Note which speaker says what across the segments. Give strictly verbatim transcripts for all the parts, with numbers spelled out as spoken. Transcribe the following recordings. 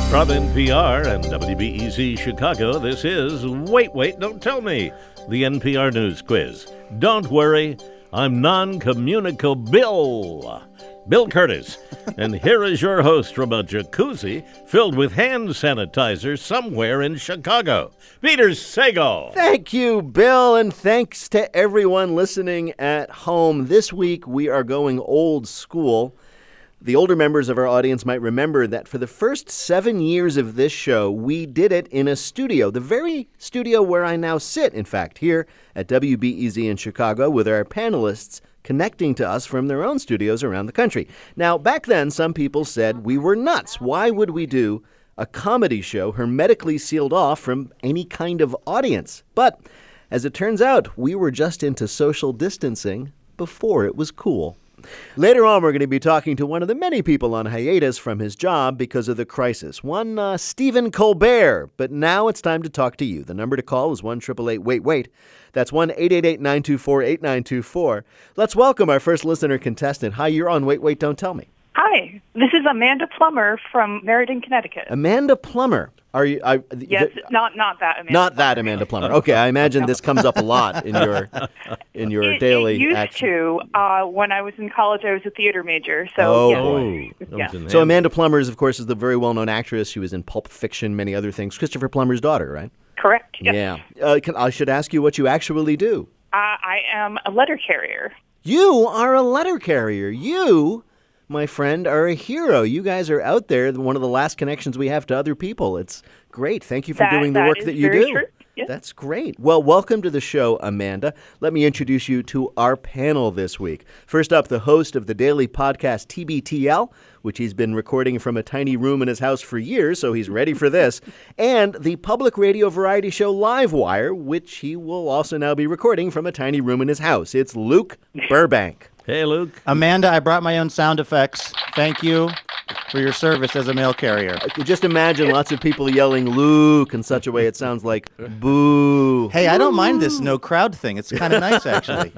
Speaker 1: From N P R and W B E Z Chicago, this is Wait, Wait, Don't Tell Me, the N P R News Quiz. Don't worry, I'm non-communicable Bill. Bill Curtis. And here is your host from a jacuzzi filled with hand sanitizer somewhere in Chicago, Peter Sagal.
Speaker 2: Thank you, Bill, and thanks to everyone listening at home. This week we are going old school. The older members of our audience might remember that for the first seven years of this show, we did it in a studio, the very studio where I now sit, in fact, here at W B E Z in Chicago with our panelists connecting to us from their own studios around the country. Now, back then, some people said we were nuts. Why would we do a comedy show hermetically sealed off from any kind of audience? But as it turns out, we were just into social distancing before it was cool. Later on, we're going to be talking to one of the many people on hiatus from his job because of the crisis. One, uh, Stephen Colbert. But now it's time to talk to you. The number to call is one eight eight eight wait wait. That's one eight eight eight nine two four eight nine two four. Let's welcome our first listener contestant. Hi, you're on Wait, Wait, Don't Tell Me.
Speaker 3: Hi, this is Amanda Plummer from Meriden, Connecticut.
Speaker 2: Amanda Plummer. Are you? I,
Speaker 3: yes, th- not not that Amanda.
Speaker 2: Not
Speaker 3: Plummer.
Speaker 2: that Amanda Plummer. Okay, I imagine this comes up a lot in your in your
Speaker 3: it,
Speaker 2: daily
Speaker 3: it used
Speaker 2: action.
Speaker 3: to. Uh, when I was in college, I was a theater major. So
Speaker 2: oh
Speaker 3: yeah.
Speaker 2: boy.
Speaker 3: Yeah.
Speaker 2: So Amanda Plummer is, of course, is the very well-known actress. She was in Pulp Fiction, many other things. Christopher Plummer's daughter, right?
Speaker 3: Correct. Yes.
Speaker 2: Yeah. Uh, can, I should ask you what you actually do.
Speaker 3: Uh, I am a letter carrier.
Speaker 2: You are a letter carrier. You, my friend, are a hero. You guys are out there. One of the last connections we have to other people. It's great. Thank you for
Speaker 3: that,
Speaker 2: doing the
Speaker 3: that
Speaker 2: work
Speaker 3: is
Speaker 2: that you
Speaker 3: very
Speaker 2: do.
Speaker 3: True. Yes.
Speaker 2: That's great. Well, welcome to the show, Amanda. Let me introduce you to our panel this week. First up, the host of the daily podcast T B T L, which he's been recording from a tiny room in his house for years, so he's ready for this, and the public radio variety show Livewire, which he will also now be recording from a tiny room in his house. It's Luke Burbank.
Speaker 1: Hey, Luke.
Speaker 4: Amanda, I brought my own sound effects. Thank you for your service as a mail carrier.
Speaker 2: I could just imagine lots of people yelling Luke in such a way it sounds like boo.
Speaker 4: Hey, I don't mind this no crowd thing. It's kind of nice, actually.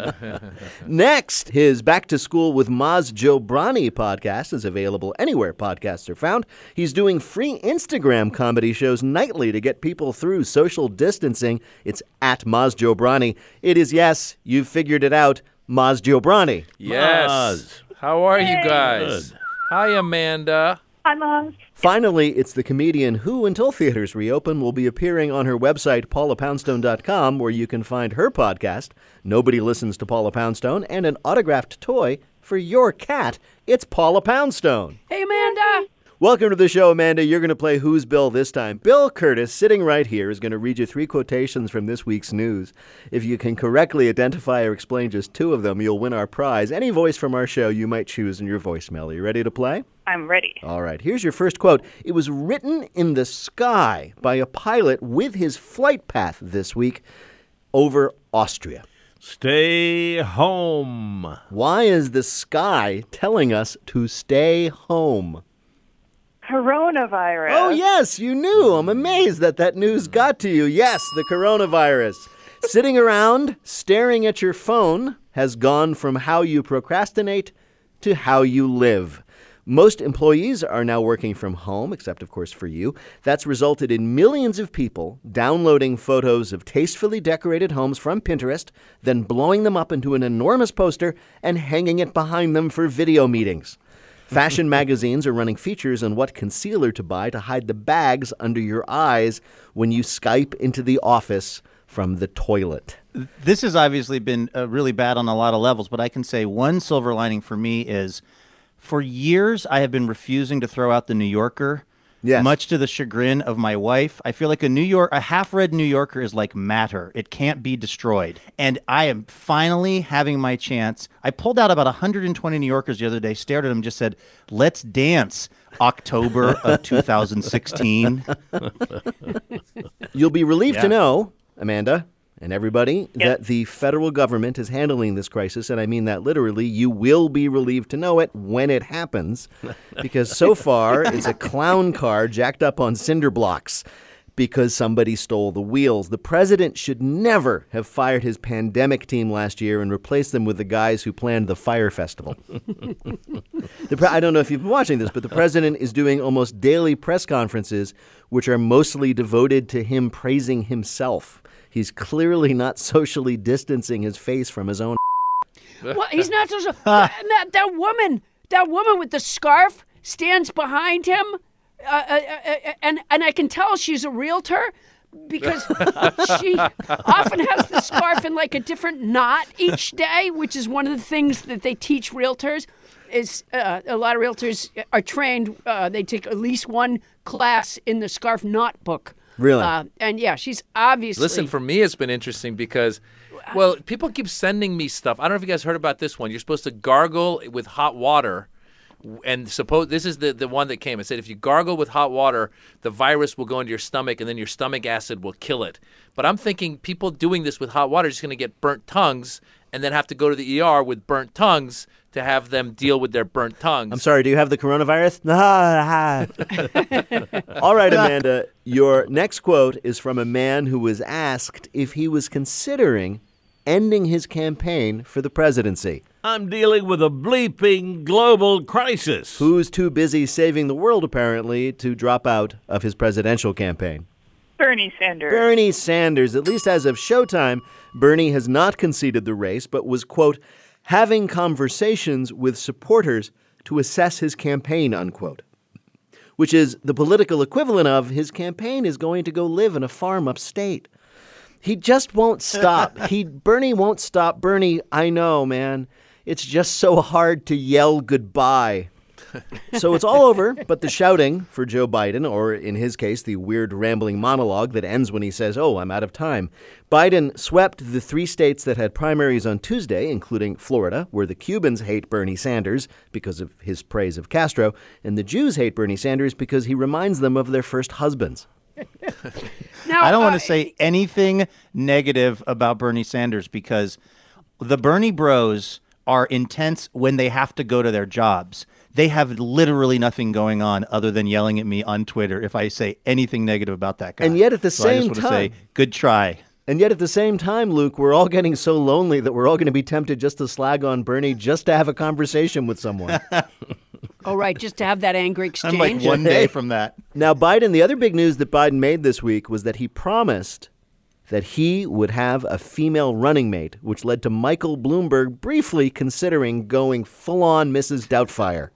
Speaker 2: Next, his Back to School with Maz Jobrani podcast is available anywhere podcasts are found. He's doing free Instagram comedy shows nightly to get people through social distancing. It's at Maz Jobrani. It is, yes, you've figured it out, Maz Jobrani.
Speaker 5: Yes.
Speaker 1: Maz.
Speaker 5: How are you guys?
Speaker 1: Good.
Speaker 5: Hi, Amanda.
Speaker 3: Hi, Mom.
Speaker 2: Finally, it's the comedian who, until theaters reopen, will be appearing on her website, paula poundstone dot com, where you can find her podcast, Nobody Listens to Paula Poundstone, and an autographed toy for your cat. It's Paula Poundstone.
Speaker 6: Hey, Amanda.
Speaker 2: Welcome to the show, Amanda. You're going to play Who's Bill this time. Bill Curtis, sitting right here, is going to read you three quotations from this week's news. If you can correctly identify or explain just two of them, you'll win our prize. Any voice from our show you might choose in your voicemail. Are you ready to play?
Speaker 3: I'm ready.
Speaker 2: All right. Here's your first quote. It was written in the sky by a pilot with his flight path this week over Austria.
Speaker 1: Stay home.
Speaker 2: Why is the sky telling us to stay home?
Speaker 3: Coronavirus.
Speaker 2: Oh, yes, you knew. I'm amazed that that news got to you. Yes, the coronavirus. Sitting around, staring at your phone has gone from how you procrastinate to how you live. Most employees are now working from home, except, of course, for you. That's resulted in millions of people downloading photos of tastefully decorated homes from Pinterest, then blowing them up into an enormous poster and hanging it behind them for video meetings. Fashion magazines are running features on what concealer to buy to hide the bags under your eyes when you Skype into the office from the toilet.
Speaker 4: This has obviously been uh, really bad on a lot of levels, but I can say one silver lining for me is for years I have been refusing to throw out the New Yorker.
Speaker 2: Yes.
Speaker 4: Much to the chagrin of my wife. I feel like a New York, a half-read New Yorker is like matter. It can't be destroyed. And I am finally having my chance. I pulled out about one hundred twenty New Yorkers the other day, stared at them, and just said, let's dance, October of two thousand sixteen.
Speaker 2: You'll be relieved
Speaker 4: Yeah.
Speaker 2: to know, Amanda, and everybody,
Speaker 3: Yep.
Speaker 2: that the federal government is handling this crisis, and I mean that literally. You will be relieved to know it when it happens, because so far it's a clown car jacked up on cinder blocks. because somebody stole the wheels. The president should never have fired his pandemic team last year and replaced them with the guys who planned the fire festival. the pre- I don't know if you've been watching this, but the president is doing almost daily press conferences, which are mostly devoted to him praising himself. He's clearly not socially distancing his face from his own.
Speaker 6: Well, he's not social. that, that woman, that woman with the scarf stands behind him. Uh, uh, uh, and and I can tell she's a realtor because she often has the scarf in like a different knot each day, which is one of the things that they teach realtors. Is uh, a lot of realtors are trained. Uh, they take at least one class in the scarf knot book.
Speaker 2: Really?
Speaker 6: Uh, and yeah, she's obviously.
Speaker 5: Listen, for me, it's been interesting because, well, people keep sending me stuff. I don't know if you guys heard about this one. You're supposed to gargle with hot water. And suppose this is the, the one that came. It said if you gargle with hot water, the virus will go into your stomach, and then your stomach acid will kill it. But I'm thinking people doing this with hot water are just going to get burnt tongues and then have to go to the E R with burnt tongues to have them deal with their burnt tongues.
Speaker 2: I'm sorry, do you have the coronavirus? All right, Amanda, your next quote is from a man who was asked if he was considering ending his campaign for the presidency.
Speaker 1: I'm dealing with a bleeping global crisis.
Speaker 2: Who's too busy saving the world, apparently, to drop out of his presidential campaign?
Speaker 3: Bernie Sanders.
Speaker 2: Bernie Sanders. At least as of Showtime, Bernie has not conceded the race, but was, quote, having conversations with supporters to assess his campaign, unquote. Which is the political equivalent of his campaign is going to go live in a farm upstate. He just won't stop. He Bernie won't stop. Bernie, I know, man. It's just so hard to yell goodbye. So it's all over, but the shouting for Joe Biden, or in his case, the weird rambling monologue that ends when he says, oh, I'm out of time. Biden swept the three states that had primaries on Tuesday, including Florida, where the Cubans hate Bernie Sanders because of his praise of Castro, and the Jews hate Bernie Sanders because he reminds them of their first husbands.
Speaker 6: Now,
Speaker 4: I don't want
Speaker 6: uh,
Speaker 4: to say anything negative about Bernie Sanders because the Bernie bros are intense when they have to go to their jobs. They have literally nothing going on other than yelling at me on Twitter if I say anything negative about that guy.
Speaker 2: And yet at the
Speaker 4: so I
Speaker 2: same
Speaker 4: just want
Speaker 2: time,
Speaker 4: to say, good try.
Speaker 2: And yet at the same time, Luke, we're all getting so lonely that we're all going to be tempted just to slag on Bernie just to have a conversation with someone.
Speaker 6: Oh, right, just to have that angry exchange.
Speaker 4: I'm like one day from that.
Speaker 2: Now, Biden, the other big news that Biden made this week was that he promised that he would have a female running mate, which led to Michael Bloomberg briefly considering going full-on Missus Doubtfire.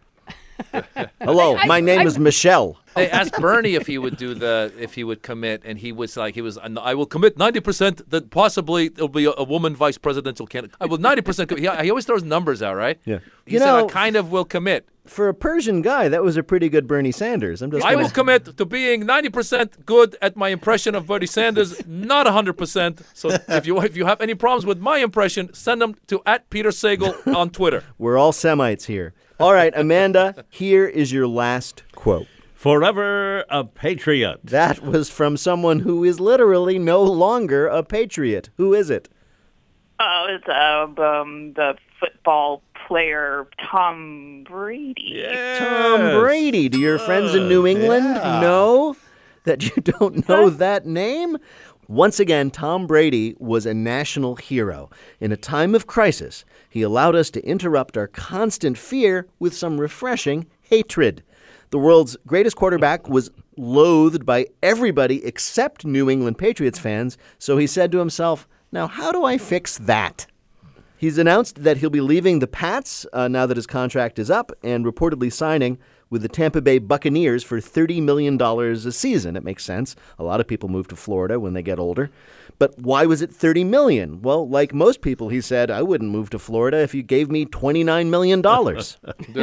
Speaker 2: Hello,
Speaker 6: I-
Speaker 2: my name
Speaker 6: I-
Speaker 2: is Michelle.
Speaker 5: They asked Bernie if he would do the if he would commit, and he was like, he was, I will commit ninety percent that possibly there'll be a, a woman vice presidential candidate. I will ninety percent. He, he always throws numbers out, right?
Speaker 2: Yeah.
Speaker 5: He
Speaker 2: You
Speaker 5: said,
Speaker 2: know,
Speaker 5: I kind of will commit.
Speaker 2: For a Persian guy, that was a pretty good Bernie Sanders. I'm just
Speaker 5: I
Speaker 2: gonna-
Speaker 5: will commit to being ninety percent good at my impression of Bernie Sanders, not one hundred percent. So if you if you have any problems with my impression, send them to at Peter Sagal on Twitter.
Speaker 2: We're all Semites here. All right, Amanda, here is your last quote.
Speaker 1: Forever a patriot.
Speaker 2: That was from someone who is literally no longer a patriot. Who is it?
Speaker 3: Oh, it's uh, um, the football player Tom Brady.
Speaker 2: Tom Brady. Do your friends in New England
Speaker 4: yeah.
Speaker 2: know that you don't know that name? Once again, Tom Brady was a national hero. In a time of crisis, he allowed us to interrupt our constant fear with some refreshing hatred. The world's greatest quarterback was loathed by everybody except New England Patriots fans, so he said to himself, now how do I fix that? He's announced that he'll be leaving the Pats uh, now that his contract is up and reportedly signing with the Tampa Bay Buccaneers for thirty million dollars a season. It makes sense. A lot of people move to Florida when they get older. But why was it thirty million dollars? Well, like most people, he said, I wouldn't move to Florida if you gave me twenty-nine million dollars.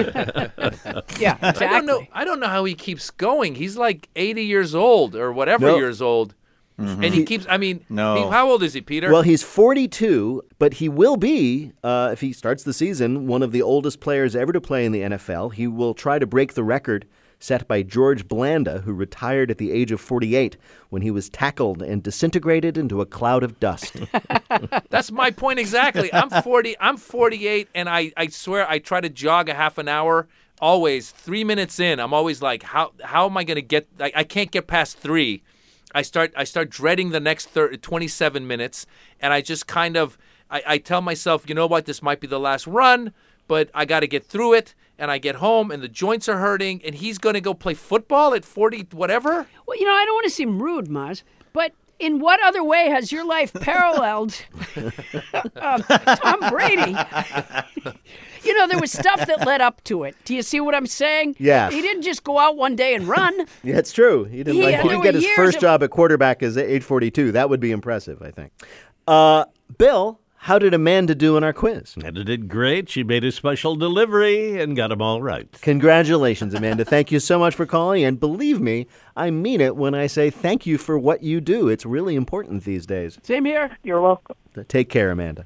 Speaker 6: Yeah, exactly.
Speaker 5: I don't know. I don't know how he keeps going. He's like eighty years old or whatever
Speaker 2: No.
Speaker 5: years old, and he keeps. I mean,
Speaker 4: No.
Speaker 5: he- how old is he, Peter?
Speaker 2: Well, he's forty-two, but he will be, uh, if he starts the season, one of the oldest players ever to play in the N F L. He will try to break the record set by George Blanda, who retired at the age of forty-eight when he was tackled and disintegrated into a cloud of dust.
Speaker 5: That's my point exactly. I'm forty. I'm forty-eight, and I, I swear I try to jog a half an hour. Always three minutes in, I'm always like, how how am I going to get? I, I can't get past three. I start I start dreading the next thirty, twenty-seven minutes, and I just kind of I, I tell myself, you know what, this might be the last run, but I got to get through it. And I get home, and the joints are hurting, and he's going to go play football at forty whatever.
Speaker 6: Well, you know, I don't want to seem rude, Maz, but in what other way has your life paralleled um, Tom Brady? You know, there was stuff that led up to it. Do you see what I'm saying?
Speaker 2: Yes.
Speaker 6: He didn't just go out one day and run.
Speaker 2: Yeah, it's true. He didn't,
Speaker 6: He-
Speaker 2: like, he
Speaker 6: there
Speaker 2: didn't
Speaker 6: were
Speaker 2: get his
Speaker 6: years
Speaker 2: first
Speaker 6: of-
Speaker 2: job at quarterback as age forty-two. That would be impressive, I think. Uh, Bill, how did Amanda do in our quiz?
Speaker 1: Amanda did great. She made a special delivery and got them all right.
Speaker 2: Congratulations, Amanda. Thank you so much for calling. And believe me, I mean it when I say thank you for what you do. It's really important these days.
Speaker 6: Same here.
Speaker 3: You're welcome.
Speaker 2: Take care, Amanda.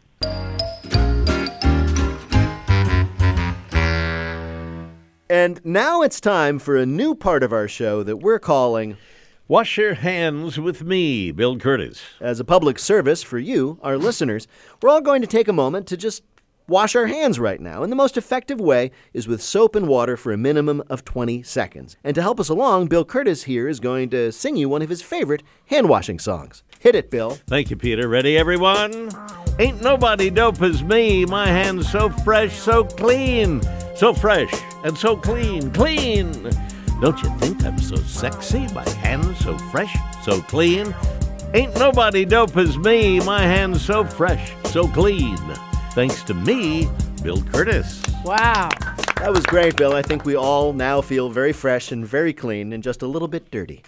Speaker 2: And now it's time for a new part of our show that we're calling,
Speaker 1: Wash your hands with me, Bill Curtis.
Speaker 2: as a public service for you, our listeners. We're all going to take a moment to just wash our hands right now. And the most effective way is with soap and water for a minimum of twenty seconds. And to help us along, Bill Curtis here is going to sing you one of his favorite hand washing songs. Hit it, Bill.
Speaker 1: Thank you, Peter. Ready, everyone? Ain't nobody dope as me. My hands so fresh, so clean. So fresh and so clean, clean. Don't you think I'm so sexy? My hands so fresh, so clean. Ain't nobody dope as me. My hands so fresh, so clean. Thanks to me, Bill Curtis.
Speaker 6: Wow.
Speaker 2: That was great, Bill. I think we all now feel very fresh and very clean and just a little bit dirty.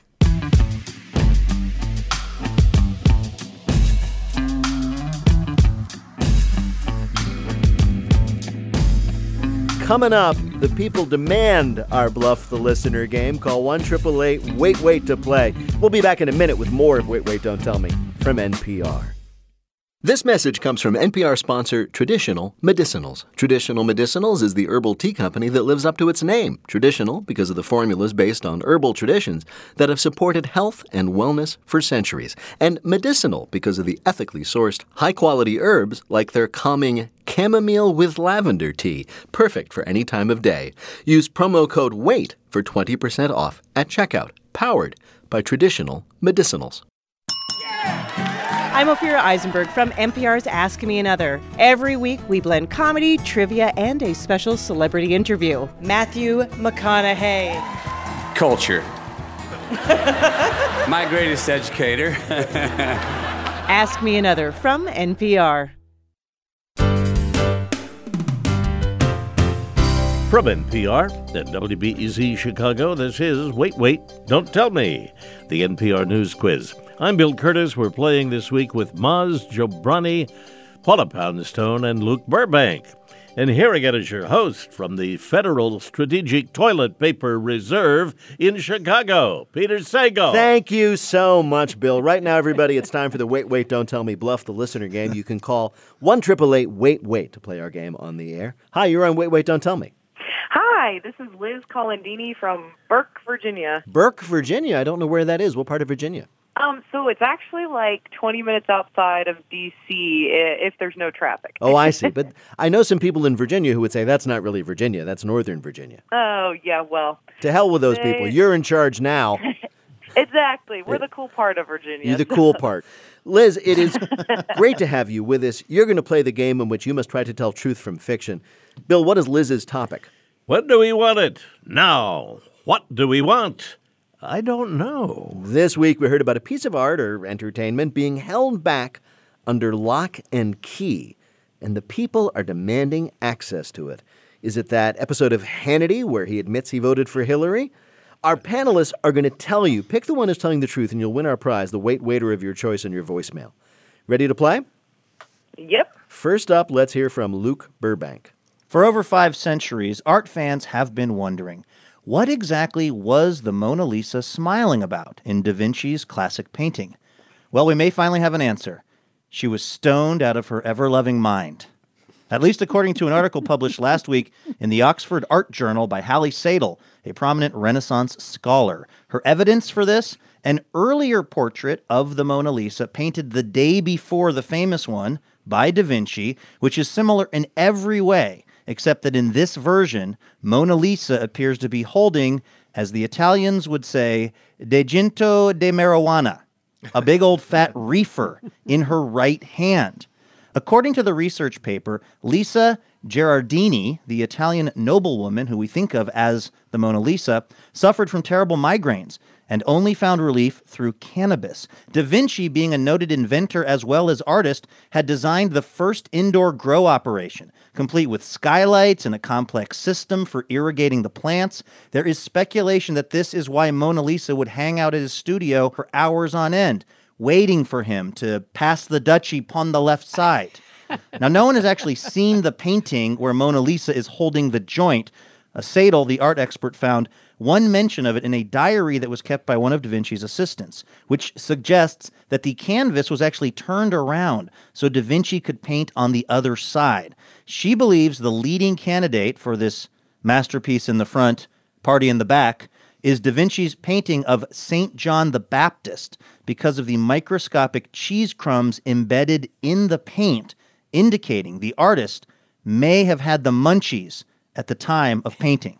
Speaker 2: Coming up, the people demand our Bluff the Listener game. Call one eight eight eight wait wait to play. We'll be back in a minute with more of Wait, Wait, Don't Tell Me from N P R. This message comes from N P R sponsor Traditional Medicinals. Traditional Medicinals is the herbal tea company that lives up to its name. Traditional because of the formulas based on herbal traditions that have supported health and wellness for centuries. And medicinal because of the ethically sourced, high-quality herbs like their calming chamomile with lavender tea, perfect for any time of day. Use promo code WAIT for twenty percent off at checkout. Powered by Traditional Medicinals.
Speaker 7: I'm Ophira Eisenberg from N P R's Ask Me Another. Every week, we blend comedy, trivia, and a special celebrity interview. Matthew McConaughey.
Speaker 8: Culture. My greatest educator.
Speaker 7: Ask Me Another from N P R.
Speaker 1: From N P R and W B E Z Chicago, this is Wait, Wait, Don't Tell Me, the N P R News Quiz. I'm Bill Curtis. We're playing this week with Maz Jobrani, Paula Poundstone, and Luke Burbank. And here again is your host from the Federal Strategic Toilet Paper Reserve in Chicago, Peter Sagal.
Speaker 2: Thank you so much, Bill. Right now, everybody, it's time for the Wait, Wait, Don't Tell Me Bluff the Listener game. You can call one eight eight eight wait wait to play our game on the air. Hi, you're on Wait, Wait, Don't Tell Me.
Speaker 3: Hi, this is Liz Colandini from Burke, Virginia.
Speaker 2: Burke, Virginia. I don't know where that is. What part of Virginia?
Speaker 3: Um, so it's actually like twenty minutes outside of D C if there's no traffic.
Speaker 2: Oh, I see. But I know some people in Virginia who would say that's not really Virginia. That's Northern Virginia.
Speaker 3: Oh, yeah, well.
Speaker 2: To hell with those people. You're in charge now.
Speaker 3: Exactly. We're the cool part of Virginia.
Speaker 2: You're the cool part. Liz, it is great to have you with us. You're going to play the game in which you must try to tell truth from fiction. Bill, what is Liz's topic?
Speaker 1: When do we want it? Now. What do we want? I don't know.
Speaker 2: This week we heard about a piece of art or entertainment being held back under lock and key, and the people are demanding access to it. Is it that episode of Hannity where he admits he voted for Hillary? Our panelists are going to tell you. Pick the one who's telling the truth, and you'll win our prize, the Wait Waiter of your choice on your voicemail. Ready to play?
Speaker 3: Yep.
Speaker 2: First up, let's hear from Luke Burbank.
Speaker 4: For over five centuries, art fans have been wondering, what exactly was the Mona Lisa smiling about in Da Vinci's classic painting? Well, we may finally have an answer. She was stoned out of her ever-loving mind. At least according to an article published last week in the Oxford Art Journal by Hallie Sadel, a prominent Renaissance scholar. Her evidence for this? An earlier portrait of the Mona Lisa painted the day before the famous one by Da Vinci, which is similar in every way, except that in this version, Mona Lisa appears to be holding, as the Italians would say, degento de marijuana, a big old fat reefer in her right hand. According to the research paper, Lisa Gerardini, the Italian noblewoman who we think of as the Mona Lisa, suffered from terrible migraines and only found relief through cannabis. Da Vinci, being a noted inventor as well as artist, had designed the first indoor grow operation, complete with skylights and a complex system for irrigating the plants. There is speculation that this is why Mona Lisa would hang out at his studio for hours on end, waiting for him to pass the duchy upon the left side. Now, no one has actually seen the painting where Mona Lisa is holding the joint. A Sadel, the art expert, found one mention of it in a diary that was kept by one of Da Vinci's assistants, which suggests that the canvas was actually turned around so Da Vinci could paint on the other side. She believes the leading candidate for this masterpiece in the front, party in the back, is Da Vinci's painting of Saint John the Baptist because of the microscopic cheese crumbs embedded in the paint, indicating the artist may have had the munchies at the time of painting.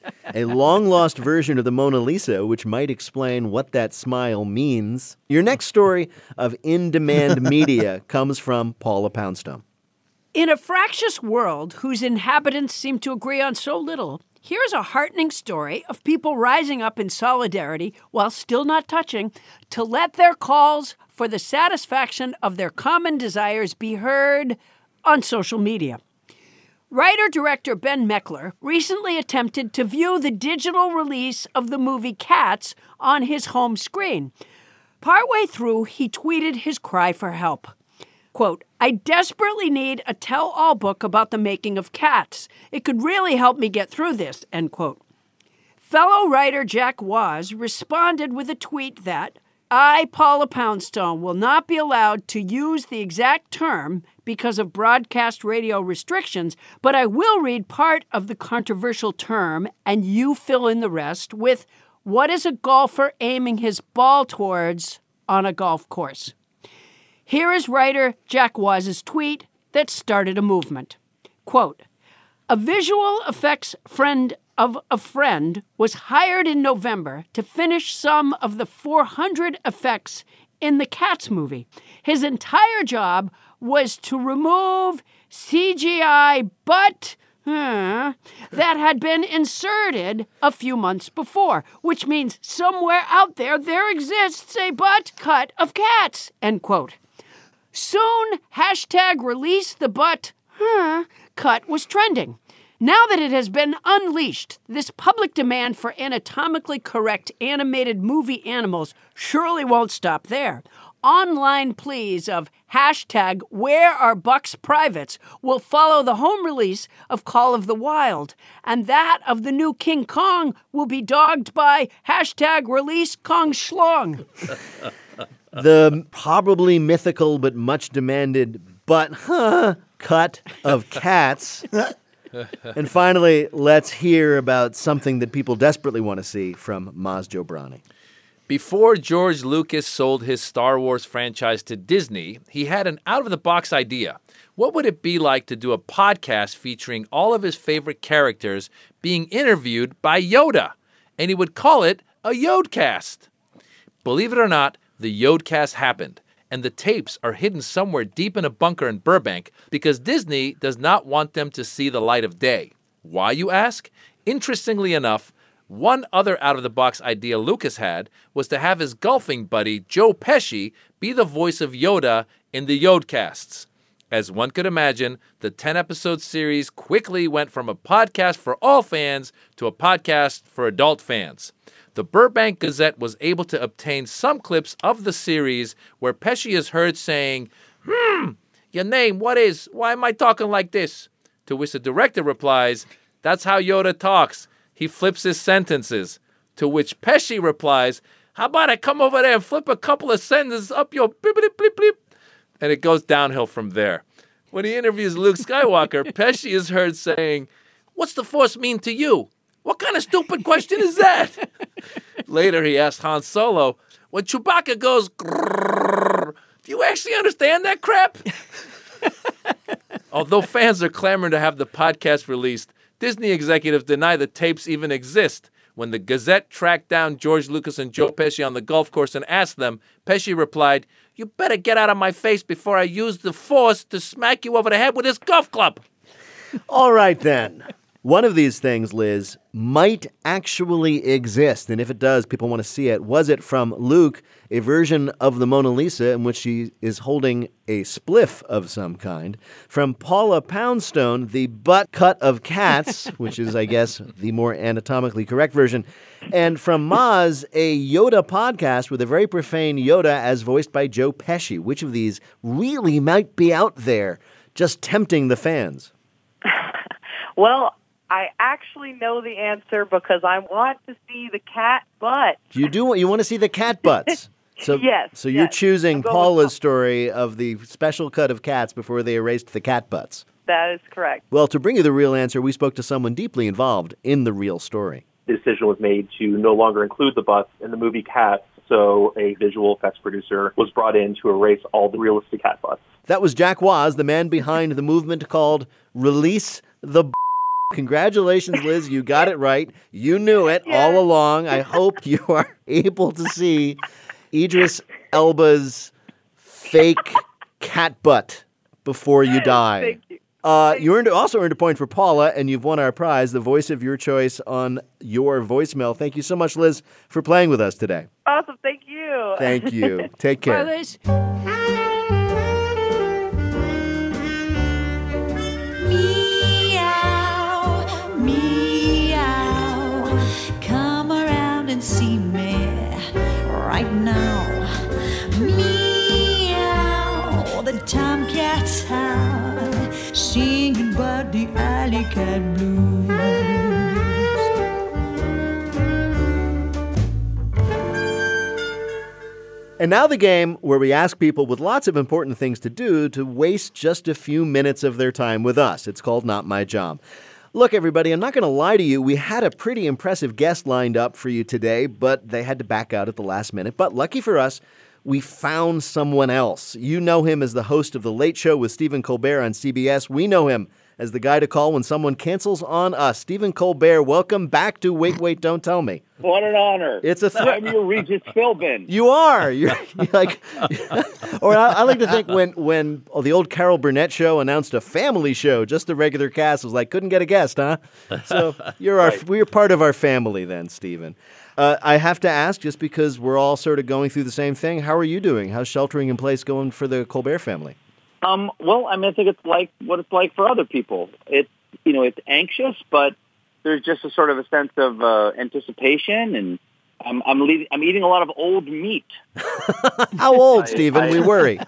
Speaker 2: A long-lost version of the Mona Lisa, which might explain what that smile means. Your next story of in-demand media comes from Paula Poundstone.
Speaker 6: In a fractious world whose inhabitants seem to agree on so little, here's a heartening story of people rising up in solidarity while still not touching to let their calls for the satisfaction of their common desires be heard on social media. Writer-director Ben Meckler recently attempted to view the digital release of the movie Cats on his home screen. Partway through, he tweeted his cry for help. Quote, "I desperately need a tell-all book about the making of Cats. It could really help me get through this," end quote. Fellow writer Jack Waz responded with a tweet that, "I, Paula Poundstone, will not be allowed to use the exact term because of broadcast radio restrictions, but I will read part of the controversial term, and you fill in the rest with, what is a golfer aiming his ball towards on a golf course?" Here is writer Jack Waz's tweet that started a movement. Quote, "A visual effects friend of a friend was hired in November to finish some of the four hundred effects in the Cats movie. His entire job was to remove C G I butt uh, that had been inserted a few months before, which means somewhere out there there exists a butt cut of cats," end quote. Soon, hashtag release the butt huh, cut was trending. Now that it has been unleashed, this public demand for anatomically correct animated movie animals surely won't stop there. Online pleas of hashtag where are Buck's privates will follow the home release of Call of the Wild, and that of the new King Kong will be dogged by hashtag release Kong Schlong.
Speaker 2: The probably mythical but much demanded but huh cut of Cats. And finally, let's hear about something that people desperately want to see from Maz Jobrani.
Speaker 5: Before George Lucas sold his Star Wars franchise to Disney, he had an out-of-the-box idea. What would it be like to do a podcast featuring all of his favorite characters being interviewed by Yoda? And he would call it a Yodcast. Believe it or not, the Yodcast happened, and the tapes are hidden somewhere deep in a bunker in Burbank because Disney does not want them to see the light of day. Why, you ask? Interestingly enough, one other out-of-the-box idea Lucas had was to have his golfing buddy Joe Pesci be the voice of Yoda in the Yodcasts. As one could imagine, the ten-episode series quickly went from a podcast for all fans to a podcast for adult fans. The Burbank Gazette was able to obtain some clips of the series where Pesci is heard saying, "Hmm, your name, what is? Why am I talking like this?" To which the director replies, "That's how Yoda talks. He flips his sentences." To which Pesci replies, "How about I come over there and flip a couple of sentences up your blippity blip blip?" And it goes downhill from there. When he interviews Luke Skywalker, Pesci is heard saying, "What's the Force mean to you? What kind of stupid question is that?" Later, he asked Han Solo, "When Chewbacca goes grrrr, do you actually understand that crap?" Although fans are clamoring to have the podcast released, Disney executives deny the tapes even exist, When the Gazette tracked down George Lucas and Joe Pesci on the golf course and asked them, Pesci replied, "You better get out of my face before I use the force to smack you over the head with this golf club."
Speaker 2: All right, then. One of these things, Liz, might actually exist. And if it does, people want to see it. Was it from Luke, a version of the Mona Lisa in which she is holding a spliff of some kind? From Paula Poundstone, the butt cut of cats, which is, I guess, the more anatomically correct version. And from Maz, a Yoda podcast with a very profane Yoda as voiced by Joe Pesci. Which of these really might be out there, just tempting the fans?
Speaker 3: Well, I actually know the answer because I want to see the cat butt.
Speaker 2: You do you want to see the cat butts? So,
Speaker 3: Yes,
Speaker 2: So you're
Speaker 3: yes.
Speaker 2: choosing
Speaker 3: I'm going with
Speaker 2: Paula's story of the special cut of cats before they erased the cat butts.
Speaker 3: That is correct.
Speaker 2: Well, to bring you the real answer, we spoke to someone deeply involved in the real story.
Speaker 9: The decision was made to no longer include the butts in the movie Cats, so a visual effects producer was brought in to erase all the realistic cat butts.
Speaker 2: That was Jack Waz, the man behind the movement called Release the B-. Congratulations, Liz. You got it right. You knew it all along. I hope you are able to see Idris Elba's fake cat butt before you die.
Speaker 3: Thank you.
Speaker 2: Uh, you earned also earned a point for Paula, and you've won our prize, the voice of your choice on your voicemail. Thank you so much, Liz, for playing with us today.
Speaker 3: Awesome. Thank you.
Speaker 2: Thank you. Take care.
Speaker 6: Bye, Liz.
Speaker 10: Meow, meow, come around and see me right now. Meow, the tomcats howl, singing about the alley cat blues.
Speaker 2: And now the game where we ask people with lots of important things to do to waste just a few minutes of their time with us. It's called Not My Job. Look, everybody, I'm not going to lie to you. We had a pretty impressive guest lined up for you today, but they had to back out at the last minute. But lucky for us, we found someone else. You know him as the host of The Late Show with Stephen Colbert on C B S. We know him as the guy to call when someone cancels on us. Stephen Colbert, welcome back to Wait, Wait, Don't Tell Me.
Speaker 11: What an honor.
Speaker 2: It's a threat.
Speaker 11: I'm your Regis Philbin.
Speaker 2: You are. You're, you're like, or I, I like to think when when oh, the old Carol Burnett show announced a family show, just the regular cast was like, couldn't get a guest, huh? So you're our,
Speaker 11: Right.
Speaker 2: we're part of our family then, Stephen. Uh, I have to ask, just because we're all sort of going through the same thing, how are you doing? How's sheltering in place going for the Colbert family?
Speaker 11: Um, well, I mean, I think it's like what it's like for other people. It's, you know, it's anxious, but there's just a sort of a sense of uh, anticipation, and I'm I'm, leaving, I'm eating a lot of old meat.
Speaker 2: How old,
Speaker 11: I-
Speaker 2: Stephen?
Speaker 11: I-
Speaker 2: We worry.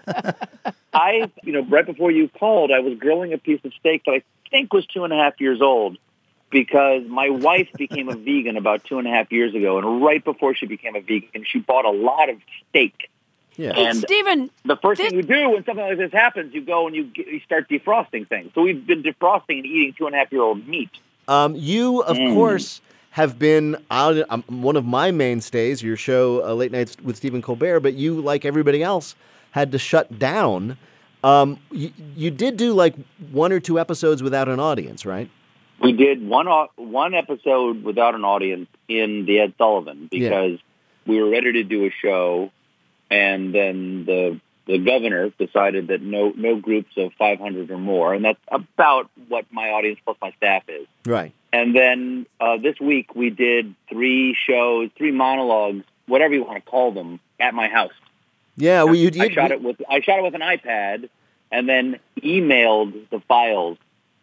Speaker 11: I, you know, right before you called, I was grilling a piece of steak that I think was two and a half years old because my wife became a vegan about two and a half years ago, and right before she became a vegan, she bought a lot of steak.
Speaker 2: Yeah.
Speaker 11: And
Speaker 6: Stephen,
Speaker 11: the first
Speaker 6: this-
Speaker 11: thing you do when something like this happens, you go and you, get, you start defrosting things. So we've been defrosting and eating two and a half year old meat.
Speaker 2: Um, you, of
Speaker 11: Mm.
Speaker 2: course, have been out, um, one of my mainstays, your show, uh, Late Nights with Stephen Colbert, but you, like everybody else, had to shut down. Um, you, you did do like one or two episodes without an audience, right?
Speaker 11: We did one au- one episode without an audience in the Ed Sullivan because we were ready to do a show, and then the the governor decided that no no groups of five hundred or more, and that's about what my audience plus my staff is.
Speaker 2: Right.
Speaker 11: And then uh, this week we did three shows, three monologues, whatever you want to call them, at my house.
Speaker 2: Yeah, well, you
Speaker 11: I
Speaker 2: did.
Speaker 11: shot it with I shot it with an iPad, and then emailed the files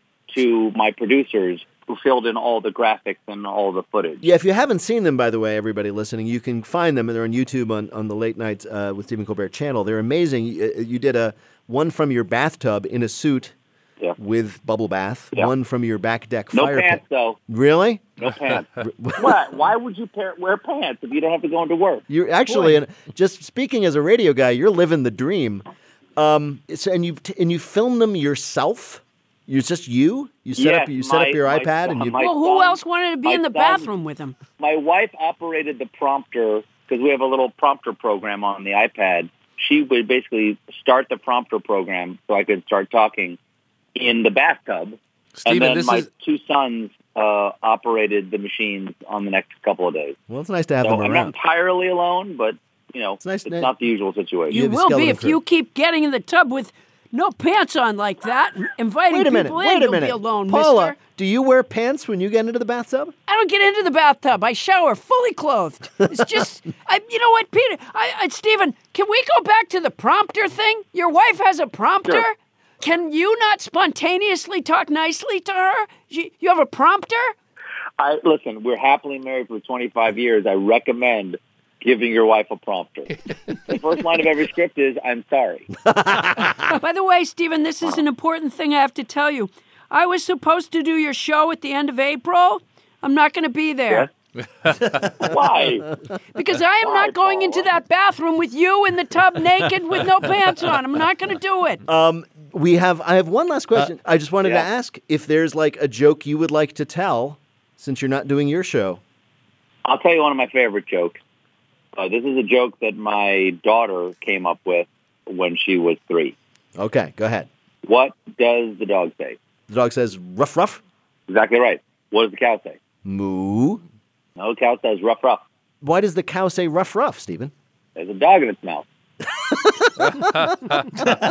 Speaker 11: to my producers, who filled in all the graphics and all the footage.
Speaker 2: Yeah, if you haven't seen them, by the way, everybody listening, you can find them. They're on YouTube on, on the Late Nights uh, with Stephen Colbert channel. They're amazing. You, you did a one from your bathtub in a suit
Speaker 11: Yeah.
Speaker 2: with bubble bath,
Speaker 11: Yeah.
Speaker 2: one from your back deck
Speaker 11: No
Speaker 2: fire
Speaker 11: pants,
Speaker 2: pit.
Speaker 11: though.
Speaker 2: Really?
Speaker 11: No pants. What? Why would you pair, wear pants if you don't have to go into work?
Speaker 2: You're actually, and just speaking as a radio guy, you're living the dream. Um, so, and you and you film them yourself. You just you. You set
Speaker 11: Yes,
Speaker 2: up. You set
Speaker 11: my-
Speaker 2: up your
Speaker 11: my
Speaker 2: iPad,
Speaker 11: son-
Speaker 2: and you.
Speaker 11: my
Speaker 6: well, who
Speaker 11: son-
Speaker 6: else wanted to be
Speaker 11: my
Speaker 6: in the
Speaker 11: son-
Speaker 6: bathroom with him?
Speaker 11: My wife operated the prompter because we have a little prompter program on the iPad. She would basically start the prompter program so I could start talking in the bathtub.
Speaker 5: Stephen,
Speaker 11: and then
Speaker 5: this
Speaker 11: my
Speaker 5: is
Speaker 11: two sons uh, operated the machines on the next couple of days.
Speaker 2: Well, it's nice to have
Speaker 11: so
Speaker 2: them
Speaker 11: I'm
Speaker 2: around.
Speaker 11: not entirely alone, but you know,
Speaker 2: it's, nice
Speaker 11: it's
Speaker 2: to,
Speaker 11: not the usual situation.
Speaker 6: You, you will be if crew. you keep getting in the tub with no pants on like that, inviting
Speaker 2: wait a minute,
Speaker 6: people in.
Speaker 2: Wait a
Speaker 6: You'll
Speaker 2: minute.
Speaker 6: be alone,
Speaker 2: Paula,
Speaker 6: mister.
Speaker 2: do you wear pants when you get into the bathtub?
Speaker 6: I don't get into the bathtub. I shower fully clothed. It's just, I, you know what, Peter? I, I, Stephen, can we go back to the prompter thing? Your wife has a prompter.
Speaker 11: Sure.
Speaker 6: Can you not spontaneously talk nicely to her? You, you have a prompter?
Speaker 11: I listen. We're happily married for twenty-five years. I recommend giving your wife a prompter. The first line of every script is, "I'm sorry."
Speaker 6: By the way, Stephen, this is an important thing I have to tell you. I was supposed to do your show at the end of April. I'm not going to be there.
Speaker 11: Yes. Why?
Speaker 6: Because I am
Speaker 11: Why,
Speaker 6: not going
Speaker 11: Paula?
Speaker 6: into that bathroom with you in the tub naked with no pants on. I'm not going to do it.
Speaker 2: Um, we have. I have one last question. Uh, I just wanted
Speaker 11: yeah.
Speaker 2: to ask if there's like a joke you would like to tell, since you're not doing your show.
Speaker 11: I'll tell you one of my favorite jokes. Uh, this is a joke that my daughter came up with when she was three.
Speaker 2: Okay, go ahead.
Speaker 11: What does the dog say?
Speaker 2: The dog says, ruff, ruff.
Speaker 11: Exactly right. What does the cow say?
Speaker 2: Moo.
Speaker 11: No, the cow says ruff, ruff.
Speaker 2: Why does the cow say ruff, ruff, Stephen?
Speaker 11: There's a dog in its mouth.
Speaker 2: A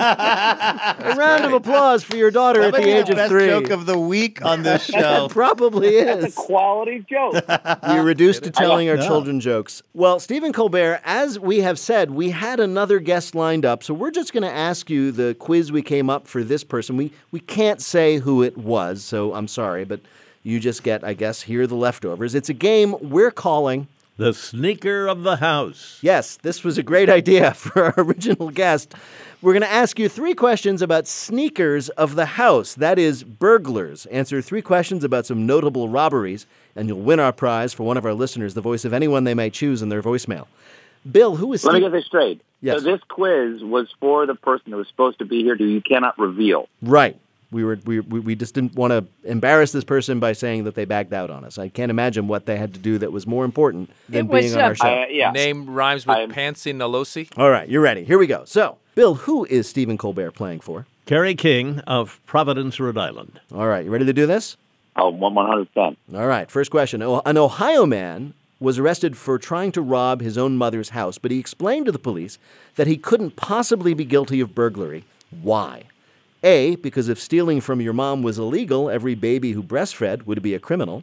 Speaker 2: round of applause for your daughter
Speaker 4: that
Speaker 2: at the age
Speaker 4: the
Speaker 2: of
Speaker 4: best
Speaker 2: three.
Speaker 4: Joke of the week on this show.
Speaker 2: It probably is.
Speaker 11: That's a quality joke.
Speaker 2: You're reduced to telling our
Speaker 4: No.
Speaker 2: children jokes. Well, Stephen Colbert, as we have said, we had another guest lined up, so we're just going to ask you the quiz we came up for this person. We we can't say who it was, so I'm sorry, but you just get, I guess, here are the leftovers. It's a game we're calling
Speaker 1: The Sneaker of the House.
Speaker 2: Yes, this was a great idea for our original guest. We're going to ask you three questions about sneakers of the house. That is, burglars. Answer three questions about some notable robberies, and you'll win our prize for one of our listeners, the voice of anyone they may choose in their voicemail. Bill, who is
Speaker 11: Let me
Speaker 2: Steve-
Speaker 11: get this straight.
Speaker 2: Yes.
Speaker 11: So this quiz was for the person that was supposed to be here who you cannot reveal.
Speaker 2: Right. We were we we we just didn't want to embarrass this person by saying that they bagged out on us. I can't imagine what they had to do that was more important than
Speaker 6: It was,
Speaker 2: being on
Speaker 6: uh,
Speaker 2: our show.
Speaker 11: Uh, yeah.
Speaker 5: Name rhymes with
Speaker 11: I'm-
Speaker 5: Pansy Nalosi.
Speaker 2: All right, you're ready. Here we go. So, Bill, who is Stephen Colbert playing for?
Speaker 1: Kerry King of Providence, Rhode Island.
Speaker 2: All right, you ready to do this?
Speaker 11: Oh, one hundred percent.
Speaker 2: All right, first question. Oh, An Ohio man was arrested for trying to rob his own mother's house, but he explained to the police that he couldn't possibly be guilty of burglary. Why? A, because if stealing from your mom was illegal, every baby who breastfed would be a criminal.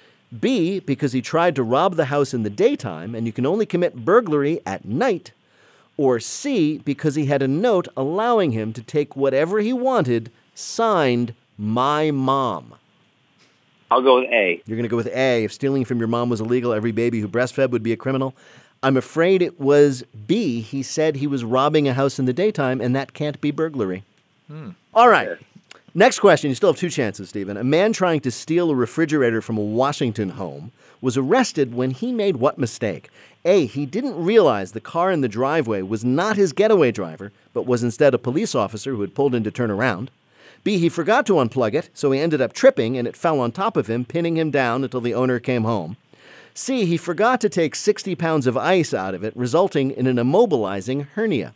Speaker 2: B, because he tried to rob the house in the daytime, and you can only commit burglary at night. Or C, because he had a note allowing him to take whatever he wanted, signed, "My Mom."
Speaker 11: I'll go with A.
Speaker 2: You're going to go with A. If stealing from your mom was illegal, every baby who breastfed would be a criminal. I'm afraid it was B. He said he was robbing a house in the daytime, and that can't be burglary.
Speaker 5: Hmm.
Speaker 2: All right. Next question. You still have two chances, Stephen. A man trying to steal a refrigerator from a Washington home was arrested when he made what mistake? A, he didn't realize the car in the driveway was not his getaway driver, but was instead a police officer who had pulled in to turn around. B, he forgot to unplug it, so he ended up tripping and it fell on top of him, pinning him down until the owner came home. C, he forgot to take sixty pounds of ice out of it, resulting in an immobilizing hernia.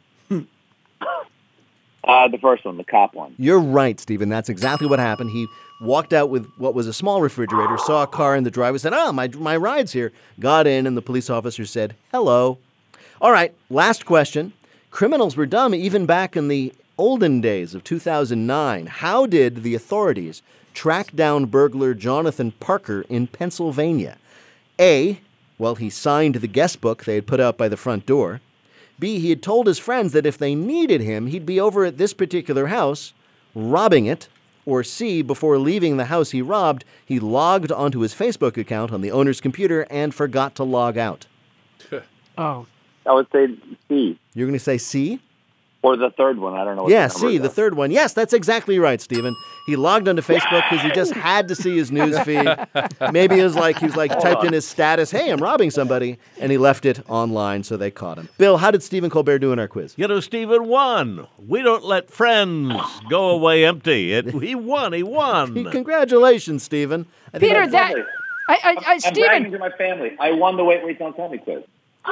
Speaker 11: Uh, the first one, the cop one.
Speaker 2: You're right, Stephen. That's exactly what happened. He walked out with what was a small refrigerator, saw a car in the driveway, said, ah, my, my ride's here. Got in, and the police officer said, hello. All right, last question. Criminals were dumb even back in the olden days of two thousand nine. How did the authorities track down burglar Jonathan Parker in Pennsylvania? A, well, he signed the guest book they had put out by the front door. B, he had told his friends that if they needed him, he'd be over at this particular house, robbing it. Or C, before leaving the house he robbed, he logged onto his Facebook account on the owner's computer and forgot to log out.
Speaker 6: Oh.
Speaker 11: I would say C.
Speaker 2: You're going to say C?
Speaker 11: Or the third one. I don't know what
Speaker 2: Yeah,
Speaker 11: the number
Speaker 2: C,
Speaker 11: is.
Speaker 2: the third one. Yes, that's exactly right, Stephen. He logged onto Facebook because he just had to see his news feed. Maybe it was like he was like
Speaker 11: Hold
Speaker 2: typed
Speaker 11: on.
Speaker 2: in his status, hey, I'm robbing somebody, and he left it online, so they caught him. Bill, how did Stephen Colbert do in our quiz?
Speaker 1: You know, Stephen won. We don't let friends go away empty. It, he won. He won.
Speaker 2: Congratulations, Stephen. I think
Speaker 6: Peter,
Speaker 2: I-
Speaker 6: that I, I, I
Speaker 11: I'm bragging
Speaker 6: Stephen.
Speaker 11: to my family. I won the Wait, Wait, Don't Tell Me quiz.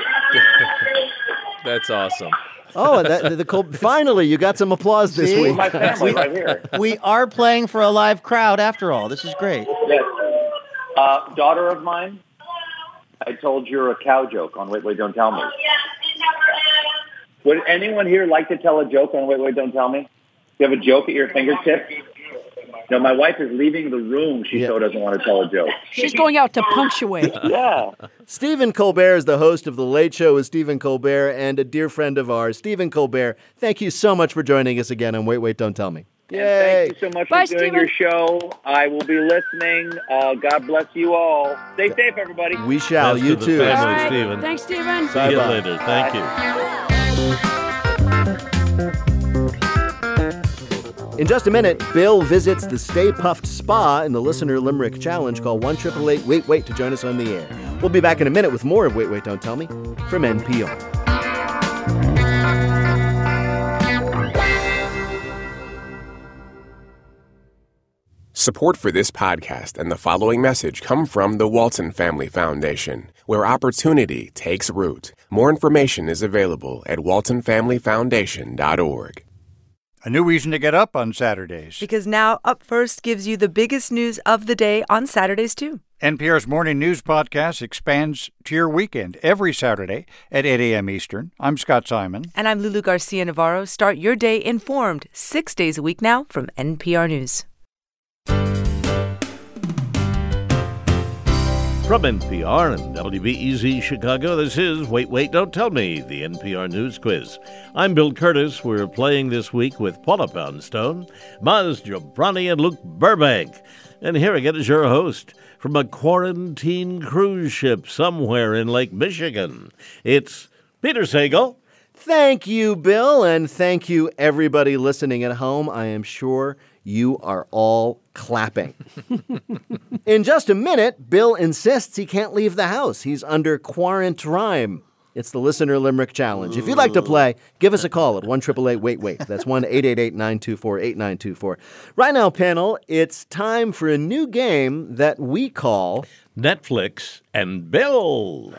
Speaker 5: That's awesome.
Speaker 2: Oh, that, the, Col- finally, you got some applause this
Speaker 4: See?
Speaker 2: week.
Speaker 11: My family right here.
Speaker 4: We are playing for a live crowd after all. This is great.
Speaker 11: Yes. Uh, daughter of mine, I told you a cow joke on Wait, Wait, Don't Tell Me. Would anyone here like to tell a joke on Wait, Wait, Don't Tell Me? Do you have a joke at your fingertips? No, my wife is leaving the room. She
Speaker 2: Yeah.
Speaker 11: so doesn't want to tell a joke.
Speaker 6: She's going out to punctuate.
Speaker 11: Yeah.
Speaker 2: Stephen Colbert is the host of The Late Show with Stephen Colbert and a dear friend of ours. Stephen Colbert, thank you so much for joining us again on Wait, Wait, Don't Tell Me.
Speaker 11: And thank you so much
Speaker 6: Bye,
Speaker 11: for doing
Speaker 6: Stephen.
Speaker 11: your show. I will be listening. Uh, God bless you all. Stay safe, everybody.
Speaker 2: We shall.
Speaker 1: Best
Speaker 2: You
Speaker 1: of the
Speaker 2: too.
Speaker 1: family,
Speaker 6: All right.
Speaker 1: Stephen.
Speaker 6: Thanks, Stephen.
Speaker 1: See you
Speaker 2: Bye-bye.
Speaker 1: later. Thank you.
Speaker 2: In just a minute, Bill visits the Stay Puffed Spa in the Listener Limerick Challenge. Call one eight eight eight wait wait to join us on the air. We'll be back in a minute with more of Wait, Wait, Don't Tell Me from N P R.
Speaker 12: Support for this podcast and the following message come from the Walton Family Foundation, where opportunity takes root. More information is available at walton family foundation dot org.
Speaker 13: A new reason to get up on Saturdays.
Speaker 14: Because now Up First gives you the biggest news of the day on Saturdays, too.
Speaker 13: N P R's morning news podcast expands to your weekend every Saturday at eight a.m. Eastern. I'm Scott Simon.
Speaker 14: And I'm Lulu Garcia Navarro. Start your day informed six days a week now from N P R News.
Speaker 1: From N P R and W B E Z Chicago, this is Wait, Wait, Don't Tell Me, the N P R News Quiz. I'm Bill Curtis. We're playing this week with Paula Poundstone, Maz Jobrani, and Luke Burbank. And here again is your host from a quarantine cruise ship somewhere in Lake Michigan. It's Peter Sagal.
Speaker 2: Thank you, Bill, and thank you, everybody listening at home. I am sure you are all clapping. In just a minute, Bill insists he can't leave the house. He's under quarantine. It's the Listener Limerick Challenge. If you'd like to play, give us a call at one eight eight eight wait wait. That's one eight eight eight nine two four eight nine two four. Right now, panel, it's time for a new game that we call
Speaker 1: Netflix and Bill.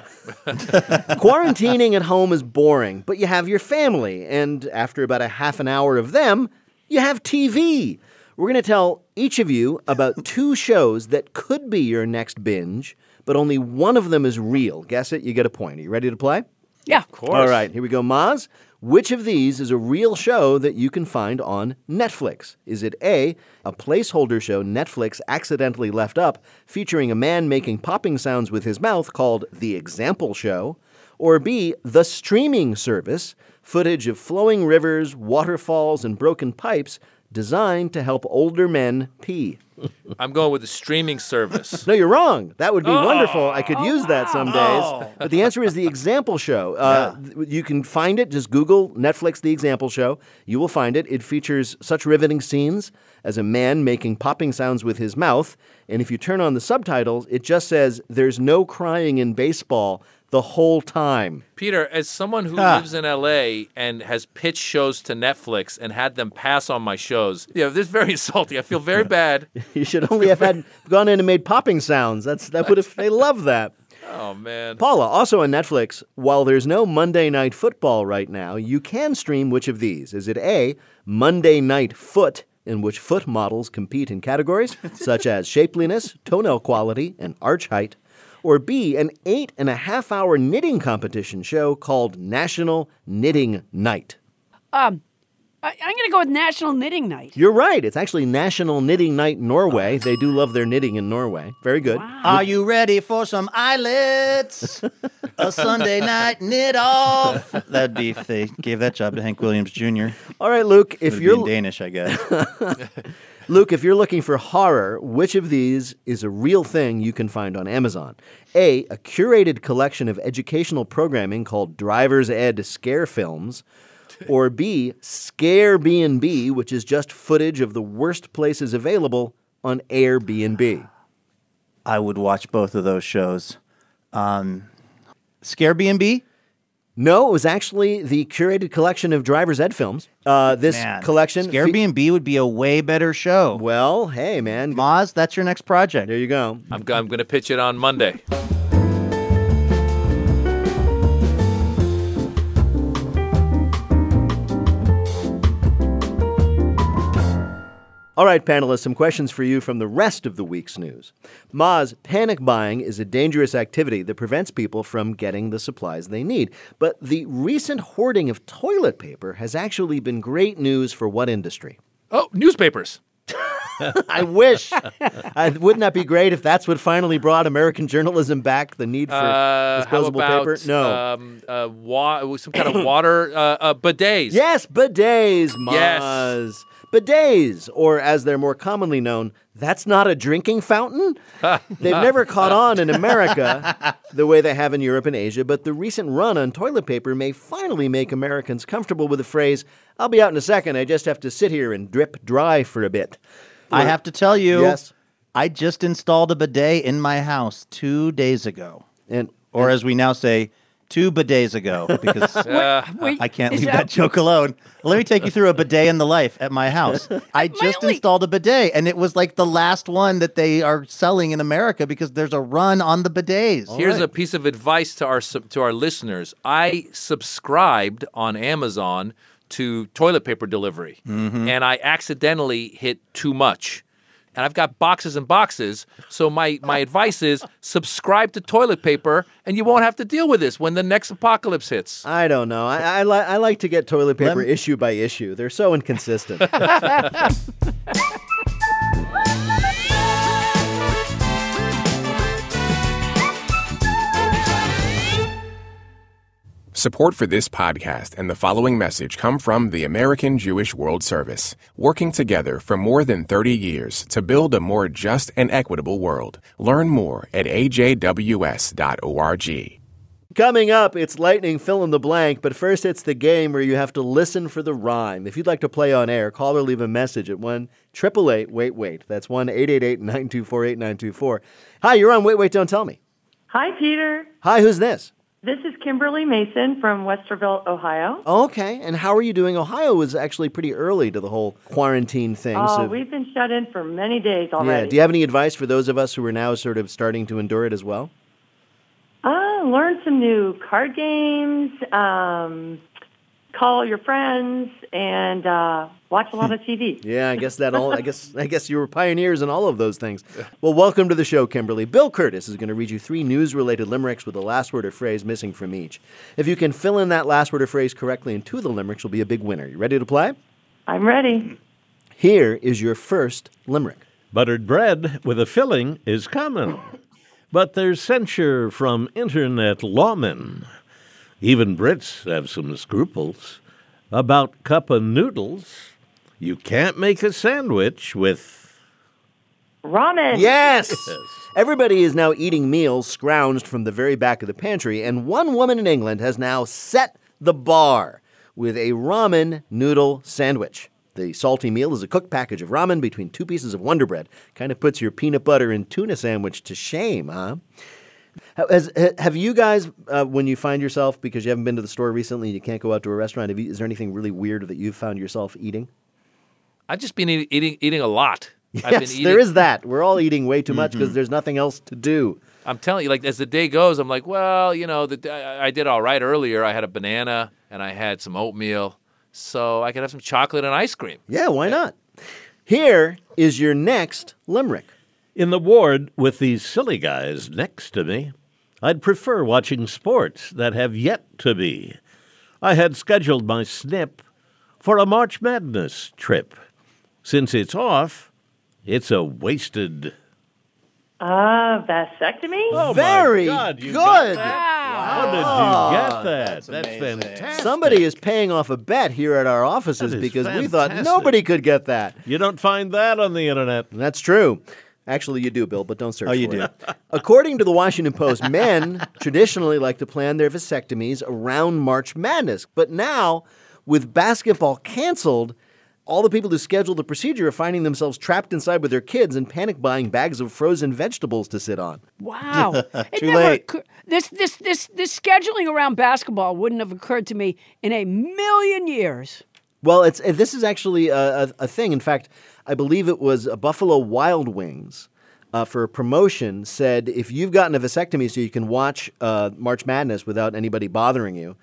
Speaker 2: Quarantining at home is boring, but you have your family, and after about a half an hour of them, you have T V. We're going to tell each of you about two shows that could be your next binge, but only one of them is real. Guess it, you get a point. Are you ready to play?
Speaker 6: Yeah. Of
Speaker 5: course.
Speaker 2: All right, here we go. Maz, which of these is a real show that you can find on Netflix? Is it A, a placeholder show Netflix accidentally left up featuring a man making popping sounds with his mouth called The Example Show? Or B, the streaming service, footage of flowing rivers, waterfalls, and broken pipes designed to help older men pee?
Speaker 5: I'm going with the streaming service.
Speaker 2: No, you're wrong. That would be
Speaker 5: Oh.
Speaker 2: wonderful. I could use that some days.
Speaker 5: Oh.
Speaker 2: But the answer is The Example Show. Uh, th- You can find it. Just Google Netflix The Example Show. You will find it. It features such riveting scenes as a man making popping sounds with his mouth. And if you turn on the subtitles, it just says, "There's no crying in baseball," the whole time.
Speaker 5: Peter, as someone who
Speaker 2: Ah.
Speaker 5: lives in L A and has pitched shows to Netflix and had them pass on my shows, yeah, this is very insulting. I feel very bad.
Speaker 2: You should only have had gone in and made popping sounds. That's that would have. They love that.
Speaker 5: Oh, man.
Speaker 2: Paula, also on Netflix, while there's no Monday Night Football right now, you can stream which of these? Is it A, Monday Night Foot, in which foot models compete in categories such as shapeliness, toenail quality, and arch height? Or B, an eight and a half hour knitting competition show called National Knitting Night?
Speaker 6: Um, I, I'm going to go with National Knitting Night.
Speaker 2: You're right. It's actually National Knitting Night Norway. They do love their knitting in Norway. Very good.
Speaker 4: Are you ready for some eyelets? A Sunday night knit off. That'd be if they gave that job to Hank Williams Junior
Speaker 2: All right, Luke, if
Speaker 4: It'd be
Speaker 2: you're
Speaker 4: in Danish, I guess.
Speaker 2: Luke, if you're looking for horror, which of these is a real thing you can find on Amazon? A, a curated collection of educational programming called Driver's Ed Scare Films. Or B, Scare B and B, which is just footage of the worst places available on Airbnb.
Speaker 4: I would watch both of those shows. Um, Scare B and B?
Speaker 2: No, it was actually the curated collection of Driver's Ed films. Uh, this
Speaker 4: Man,
Speaker 2: collection...
Speaker 4: Scare B and B would be a way better show.
Speaker 2: Well, hey, man.
Speaker 4: Maz, that's your next project.
Speaker 2: There you go.
Speaker 5: I'm, go- I'm going to pitch it on Monday.
Speaker 2: All All right, panelists, some questions for you from the rest of the week's news. Maz, panic buying is a dangerous activity that prevents people from getting the supplies they need. But the recent hoarding of toilet paper has actually been great news for what industry?
Speaker 5: Oh, newspapers.
Speaker 2: I wish. uh, wouldn't that be great if that's what finally brought American journalism back, the need for
Speaker 5: Uh,
Speaker 2: disposable
Speaker 5: how about,
Speaker 2: paper? No.
Speaker 5: Um, uh, wa- some kind of water, uh, uh, bidets.
Speaker 2: Yes, bidets, Maz.
Speaker 5: Yes.
Speaker 2: Bidets, or as they're more commonly known, that's not a drinking fountain? They've never caught on in America the way they have in Europe and Asia, but the recent run on toilet paper may finally make Americans comfortable with the phrase, I'll be out in a second, I just have to sit here and drip dry for a bit.
Speaker 4: I have to tell you,
Speaker 2: Yes.
Speaker 4: I just installed a bidet in my house two days ago.
Speaker 2: And,
Speaker 4: or as we now say, two bidets ago, because
Speaker 5: Uh,
Speaker 6: Wait,
Speaker 4: I can't
Speaker 6: is
Speaker 4: leave
Speaker 6: that-
Speaker 4: that joke alone. Let me take you through a bidet in the life at my house. I just
Speaker 6: only-
Speaker 4: installed a bidet, and it was like the last one that they are selling in America because there's a run on the bidets.
Speaker 5: Here's a piece of advice to our sub- to our listeners. I subscribed on Amazon to toilet paper delivery,
Speaker 4: Mm-hmm.
Speaker 5: and I accidentally hit too much. And I've got boxes and boxes. So my, my advice is subscribe to toilet paper, and you won't have to deal with this when the next apocalypse hits.
Speaker 2: I don't know. I, I, li- I like to get toilet paper
Speaker 4: Lem-
Speaker 2: issue by issue. They're so inconsistent.
Speaker 12: Support for this podcast and the following message come from the American Jewish World Service, working together for more than thirty years to build a more just and equitable world. Learn more at a j w s dot org.
Speaker 2: Coming up, it's lightning fill in the blank, but first it's the game where you have to listen for the rhyme. If you'd like to play on air, call or leave a message at one eight eight eight wait wait. That's one eight eight eight nine two four eight nine two four. Hi, you're on Wait Wait Don't Tell Me.
Speaker 15: Hi, Peter.
Speaker 2: Hi, who's this?
Speaker 15: This is Kimberly Mason from Westerville, Ohio.
Speaker 2: Okay, and how are you doing? Ohio was actually pretty early to the whole quarantine thing.
Speaker 15: Oh,
Speaker 2: so
Speaker 15: we've been shut in for many days
Speaker 2: yeah,
Speaker 15: already.
Speaker 2: do you have any advice for those of us who are now sort of starting to endure it as well?
Speaker 15: Uh, learn some new card games, um, call your friends, and uh, watch a lot of T V.
Speaker 2: Yeah, I guess that all. I guess I guess you were pioneers in all of those things. Well, welcome to the show, Kimberly. Bill Curtis is going to read you three news-related limericks with the last word or phrase missing from each. If you can fill in that last word or phrase correctly in two of the limericks, you'll be a big winner. You ready to play?
Speaker 15: I'm ready.
Speaker 2: Here is your first limerick.
Speaker 1: Buttered bread with a filling is common, but there's censure from internet lawmen. Even Brits have some scruples about cup of noodles. You can't make a sandwich with
Speaker 15: ramen.
Speaker 2: Yes! Everybody is now eating meals scrounged from the very back of the pantry, and one woman in England has now set the bar with a ramen noodle sandwich. The salty meal is a cooked package of ramen between two pieces of Wonder Bread. Kind of puts your peanut butter and tuna sandwich to shame, huh? Has, have you guys, uh, when you find yourself, because you haven't been to the store recently and you can't go out to a restaurant, have you, is there anything really weird that you've found yourself eating?
Speaker 5: I've just been eating eating, eating a lot.
Speaker 2: Yes,
Speaker 5: I've been eating,
Speaker 2: there is that. We're all eating way too much because
Speaker 5: Mhm.
Speaker 2: there's nothing else to do.
Speaker 5: I'm telling you, like as the day goes, I'm like, well, you know, the, I, I did all right earlier. I had a banana and I had some oatmeal, so I could have some chocolate and ice cream.
Speaker 2: Yeah, why not? Here is your next limerick.
Speaker 1: In the ward with these silly guys next to me, I'd prefer watching sports that have yet to be. I had scheduled my snip for a March Madness trip. Since it's off, it's a wasted...
Speaker 15: Ah, vasectomy?
Speaker 1: Oh,
Speaker 2: Very
Speaker 1: my God, you
Speaker 2: good.
Speaker 1: got that? How did you get that?
Speaker 2: That's
Speaker 1: That's, fantastic.
Speaker 2: Somebody is paying off a bet here at our offices
Speaker 1: That is
Speaker 2: because we thought
Speaker 1: fantastic.
Speaker 2: nobody could get that.
Speaker 1: You don't find that on the internet.
Speaker 2: That's true. Actually, you do, Bill, but don't search
Speaker 4: Oh, you
Speaker 2: for
Speaker 4: do.
Speaker 2: it. According to the Washington Post, men traditionally like to plan their vasectomies around March Madness. But now, with basketball canceled, all the people who scheduled the procedure are finding themselves trapped inside with their kids and panic buying bags of frozen vegetables to sit on.
Speaker 6: Wow. It
Speaker 2: Too
Speaker 6: never
Speaker 2: late.
Speaker 6: occur- This, this, this, this scheduling around basketball wouldn't have occurred to me in a million years.
Speaker 2: Well, it's uh, this is actually a, a, a thing. In fact, I believe it was uh, Buffalo Wild Wings uh, for a promotion said if you've gotten a vasectomy so you can watch uh, March Madness without anybody bothering you,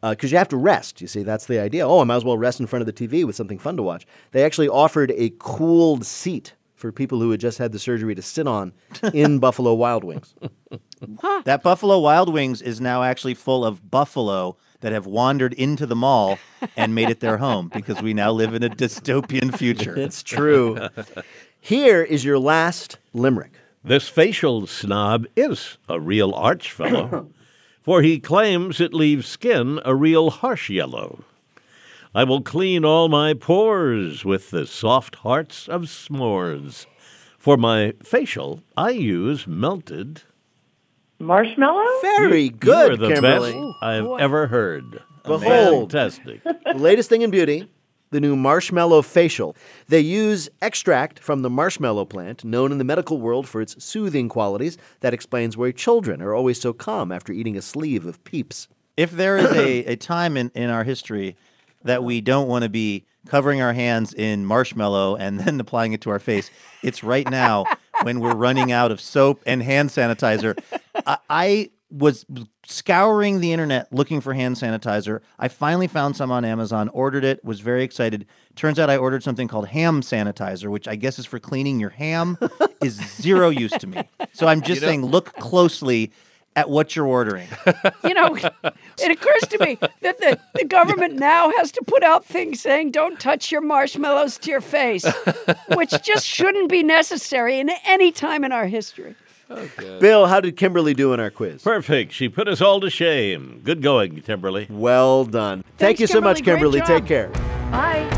Speaker 2: because uh, you have to rest. You see, that's the idea. Oh, I might as well rest in front of the T V with something fun to watch. They actually offered a cooled seat for people who had just had the surgery to sit on in Buffalo Wild Wings.
Speaker 4: Huh. That Buffalo Wild Wings is now actually full of buffalo that have wandered into the mall and made it their home because we now live in a dystopian future.
Speaker 2: It's true. Here is your last limerick.
Speaker 1: This facial snob is a real arch fellow, for he claims it leaves skin a real harsh yellow. I will clean all my pores with the soft hearts of s'mores. For my facial, I use melted
Speaker 15: marshmallow.
Speaker 2: Very good,
Speaker 1: You are the
Speaker 2: Kimberly.
Speaker 1: best I've ever heard.
Speaker 2: Behold,
Speaker 1: Fantastic.
Speaker 2: the latest thing in beauty, the new marshmallow facial. They use extract from the marshmallow plant, known in the medical world for its soothing qualities. That explains why children are always so calm after eating a sleeve of Peeps.
Speaker 4: If there is a, a time in, in our history that we don't want to be covering our hands in marshmallow and then applying it to our face, it's right now when we're running out of soap and hand sanitizer. I, I was scouring the internet looking for hand sanitizer. I finally found some on Amazon, ordered it, was very excited. Turns out I ordered something called ham sanitizer, which I guess is for cleaning your ham, is zero use to me. So I'm just
Speaker 5: You know-
Speaker 4: saying, look closely at what you're ordering.
Speaker 6: You know, it occurs to me that the, the government now has to put out things saying, don't touch your marshmallows to your face, which just shouldn't be necessary in any time in our history.
Speaker 2: Bill, how did Kimberly do in our quiz?
Speaker 1: Perfect. She put us all to shame. Good going, Kimberly.
Speaker 2: Well done. Thank
Speaker 6: Thanks,
Speaker 2: you so much,
Speaker 6: Kimberly.
Speaker 2: Kimberly.
Speaker 6: Great
Speaker 2: Take
Speaker 6: job.
Speaker 2: care.
Speaker 15: Bye.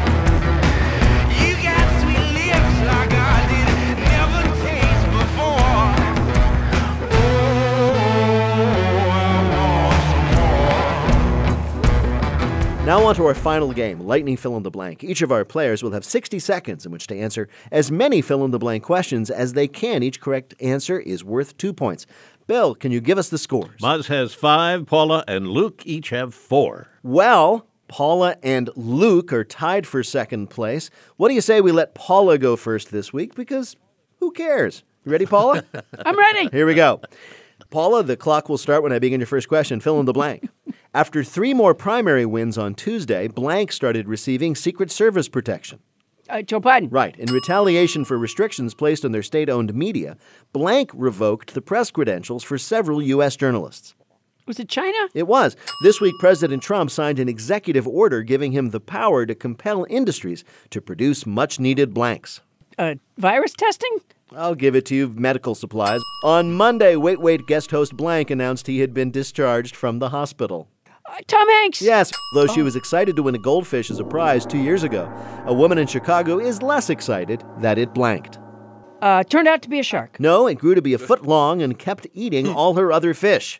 Speaker 2: Now on to our final game, Lightning Fill in the Blank. Each of our players will have sixty seconds in which to answer as many fill-in-the-blank questions as they can. Each correct answer is worth two points. Bill, can you give us the scores?
Speaker 1: Maz has five, Paula and Luke each have four.
Speaker 2: Well, Paula and Luke are tied for second place. What do you say we let Paula go first this week? Because who cares? You ready, Paula?
Speaker 6: I'm ready.
Speaker 2: Here we go. Paula, the clock will start when I begin your first question. Fill in the blank. After three more primary wins on Tuesday, blank started receiving Secret Service protection.
Speaker 6: Uh, Joe Biden.
Speaker 2: Right. In retaliation for restrictions placed on their state-owned media, blank revoked the press credentials for several U S journalists.
Speaker 6: Was it China?
Speaker 2: It was. This week, President Trump signed an executive order giving him the power to compel industries to produce much-needed blanks.
Speaker 6: Uh, virus testing?
Speaker 2: I'll give it to you, medical supplies. On Monday, Wait Wait guest host Blank announced he had been discharged from the hospital.
Speaker 6: Uh, Tom Hanks.
Speaker 2: Yes, though she was excited to win a goldfish as a prize two years ago, a woman in Chicago is less excited that it blanked.
Speaker 6: Uh, turned out to be a shark.
Speaker 2: No, it grew to be a foot long and kept eating all her other fish.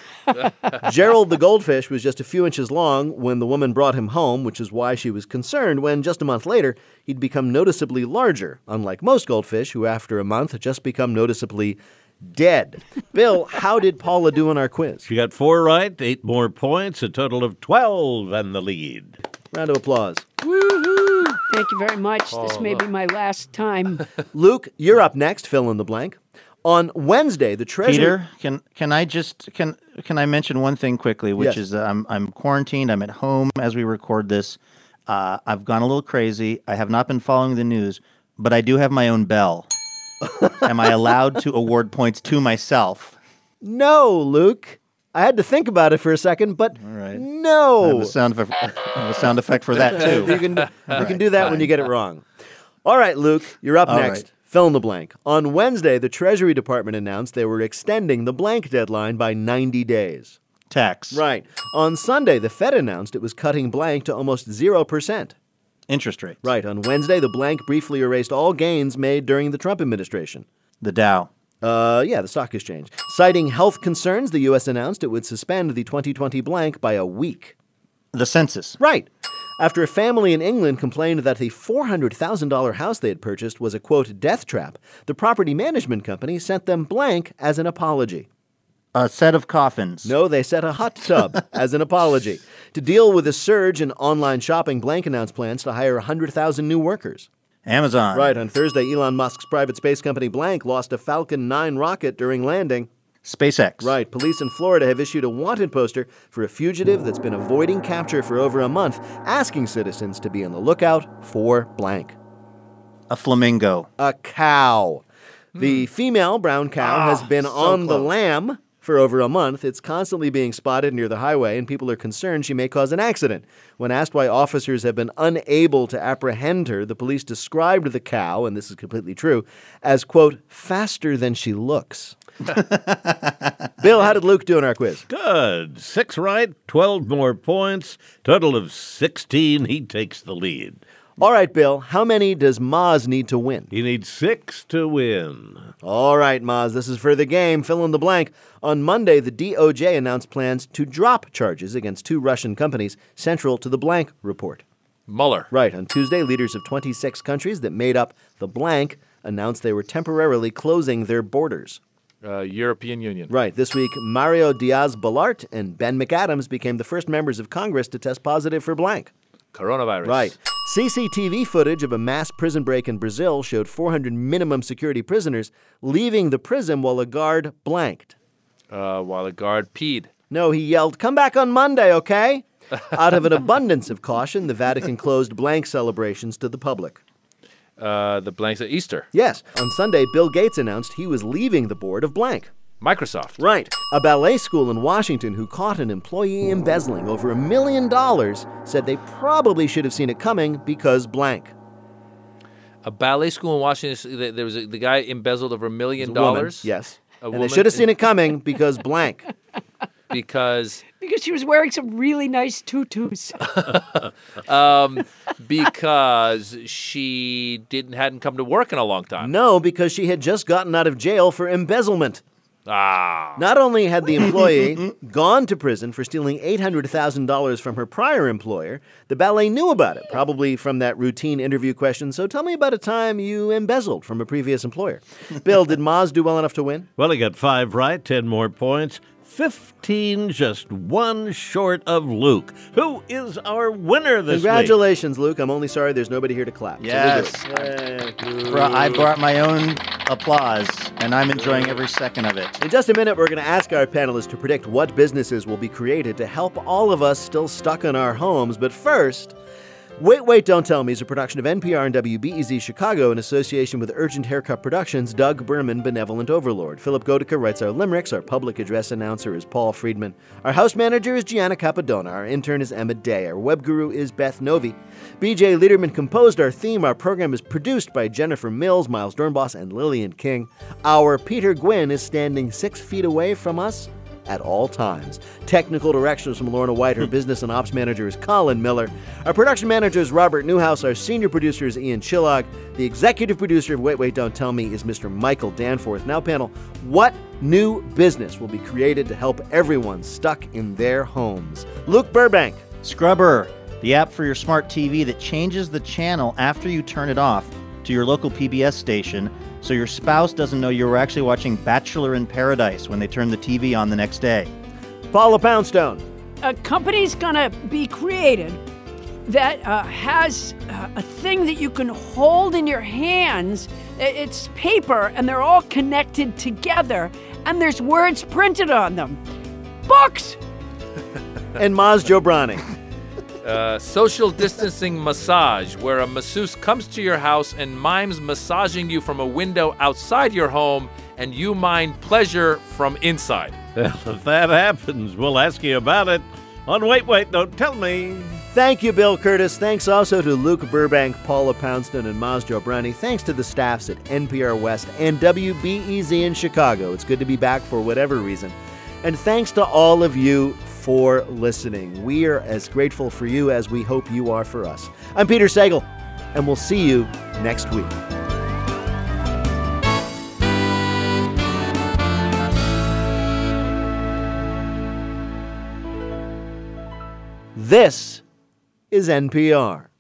Speaker 2: Gerald the goldfish was just a few inches long when the woman brought him home, which is why she was concerned when, just a month later, he'd become noticeably larger, unlike most goldfish who, after a month, just become noticeably dead. Bill, how did Paula do in our quiz?
Speaker 1: She got four right, eight more points, a total of twelve and the lead.
Speaker 2: Round of applause.
Speaker 6: Woohoo! Thank you very much. This may be my last time.
Speaker 2: Luke, you're up next. Fill in the blank. On Wednesday, the Treasury...
Speaker 4: Peter, can can I just can can I mention one thing quickly, which
Speaker 2: Yes.
Speaker 4: is uh, I'm I'm quarantined. I'm at home as we record this. Uh, I've gone a little crazy. I have not been following the news, but I do have my own bell. Am I allowed to award points to myself?
Speaker 2: No, Luke. I had to think about it for a second, but
Speaker 4: All right.
Speaker 2: no.
Speaker 4: I have a sound effect. I have a sound effect for that too.
Speaker 2: you can, you
Speaker 4: All
Speaker 2: can
Speaker 4: right,
Speaker 2: do that when
Speaker 4: fine.
Speaker 2: you get it wrong. All right, Luke, you're up
Speaker 4: All
Speaker 2: next.
Speaker 4: right.
Speaker 2: Fill in the blank. On Wednesday, the Treasury Department announced they were extending the blank deadline by ninety days.
Speaker 4: Tax.
Speaker 2: Right. On Sunday, the Fed announced it was cutting blank to almost zero percent.
Speaker 4: Interest rates.
Speaker 2: Right. On Wednesday, the blank briefly erased all gains made during the Trump administration.
Speaker 4: The Dow.
Speaker 2: Uh, yeah, the stock exchange. Citing health concerns, the U S announced it would suspend the twenty twenty blank by a week.
Speaker 4: The census.
Speaker 2: Right. After a family in England complained that the four hundred thousand dollars house they had purchased was a, quote, death trap, the property management company sent them blank as an apology.
Speaker 4: A set of coffins.
Speaker 2: No, they sent a hot tub as an apology. To deal with a surge in online shopping, Blank announced plans to hire one hundred thousand new workers.
Speaker 4: Amazon.
Speaker 2: Right. On Thursday, Elon Musk's private space company Blank lost a Falcon nine rocket during landing.
Speaker 4: SpaceX.
Speaker 2: Right. Police in Florida have issued a wanted poster for a fugitive that's been avoiding capture for over a month, asking citizens to be on the lookout for blank.
Speaker 4: A flamingo.
Speaker 2: A cow. The female brown cow
Speaker 5: Ah,
Speaker 2: has been
Speaker 5: so
Speaker 2: on the
Speaker 5: close.
Speaker 2: lamb for over a month. It's constantly being spotted near the highway, and people are concerned she may cause an accident. When asked why officers have been unable to apprehend her, the police described the cow, and this is completely true, as, quote, faster than she looks. Bill, how did Luke do in our quiz?
Speaker 1: Good. Six right, twelve more points. Total of sixteen. He takes the lead.
Speaker 2: All right, Bill, how many does Maz need to win?
Speaker 1: He needs six to win.
Speaker 2: All right, Maz, this is for the game. Fill in the blank. On Monday, the D O J announced plans to drop charges against two Russian companies central to the blank report.
Speaker 5: Mueller.
Speaker 2: Right. On Tuesday, leaders of twenty-six countries that made up the blank announced they were temporarily closing their borders.
Speaker 5: Uh, European Union.
Speaker 2: Right. This week, Mario Diaz-Balart and Ben McAdams became the first members of Congress to test positive for blank.
Speaker 5: Coronavirus.
Speaker 2: Right. C C T V footage of a mass prison break in Brazil showed four hundred minimum security prisoners leaving the prison while a guard blanked.
Speaker 5: Uh, while a guard peed.
Speaker 2: No, he yelled, "Come back on Monday, okay?" Out of an abundance of caution, the Vatican closed blank celebrations to the public.
Speaker 5: Uh, the blanks at Easter.
Speaker 2: Yes. On Sunday, Bill Gates announced he was leaving the board of blank.
Speaker 5: Microsoft.
Speaker 2: Right. A ballet school in Washington who caught an employee embezzling over a million dollars said they probably should have seen it coming because blank.
Speaker 5: A ballet school in Washington, th- there was a, the guy embezzled over a million
Speaker 2: It was a woman,
Speaker 5: dollars.
Speaker 2: yes.
Speaker 5: A
Speaker 2: And they
Speaker 5: woman
Speaker 2: should have seen
Speaker 5: in-
Speaker 2: it coming because blank.
Speaker 5: Because
Speaker 6: Because she was wearing some really nice tutus.
Speaker 5: um, because she didn't hadn't come to work in a long time.
Speaker 2: No, because she had just gotten out of jail for embezzlement.
Speaker 5: Ah.
Speaker 2: Not only had the employee gone to prison for stealing eight hundred thousand dollars from her prior employer, the ballet knew about it, probably from that routine interview question. So tell me about a time you embezzled from a previous employer. Bill, did Maz do well enough to win?
Speaker 1: Well, he got five right, ten more points. fifteen, just one short of Luke, who is our winner this
Speaker 2: Congratulations, Luke. I'm only sorry there's nobody here to clap. So we'll do
Speaker 4: Yes.
Speaker 2: it. Yay.
Speaker 4: Bro- I brought my own applause, and I'm enjoying every second of it.
Speaker 2: In just a minute, we're going to ask our panelists to predict what businesses will be created to help all of us still stuck in our homes. But first, Wait, Wait, Don't Tell Me is a production of N P R and W B E Z Chicago in association with Urgent Haircut Productions, Doug Berman, Benevolent Overlord. Philip Goedeke writes our limericks. Our public address announcer is Paul Friedman. Our house manager is Gianna Capadona. Our intern is Emma Day. Our web guru is Beth Novi. B J Liederman composed our theme. Our program is produced by Jennifer Mills, Miles Dornbos, and Lillian King. Our Peter Gwynn is standing six feet away from us at all times. Technical directions from Lorna White. Her business and ops manager is Colin Miller. Our production manager is Robert Newhouse. Our senior producer is Ian Chillog. The executive producer of Wait, Wait, Don't Tell Me is Mister Michael Danforth. Now, panel, what new business will be created to help everyone stuck in their homes? Luke Burbank.
Speaker 4: Scrubber, the app for your smart T V that changes the channel after you turn it off to your local P B S station, so your spouse doesn't know you were actually watching Bachelor in Paradise when they turn the T V on the next day.
Speaker 2: Paula Poundstone.
Speaker 6: A company's gonna be created that uh, has uh, a thing that you can hold in your hands. I- It's paper, and they're all connected together, and there's words printed on them. Books!
Speaker 2: And Maz Jobrani.
Speaker 5: Uh, social distancing massage, where a masseuse comes to your house and mimes massaging you from a window outside your home, and you mine pleasure from inside.
Speaker 1: Well, if that happens, we'll ask you about it on Wait, Wait, Don't Tell Me.
Speaker 2: Thank you, Bill Curtis. Thanks also to Luke Burbank, Paula Poundstone, and Maz Jobrani. Thanks to the staffs at N P R West and W B E Z in Chicago. It's good to be back for whatever reason. And thanks to all of you for listening. We are as grateful for you as we hope you are for us. I'm Peter Sagal, and we'll see you next week. This is N P R.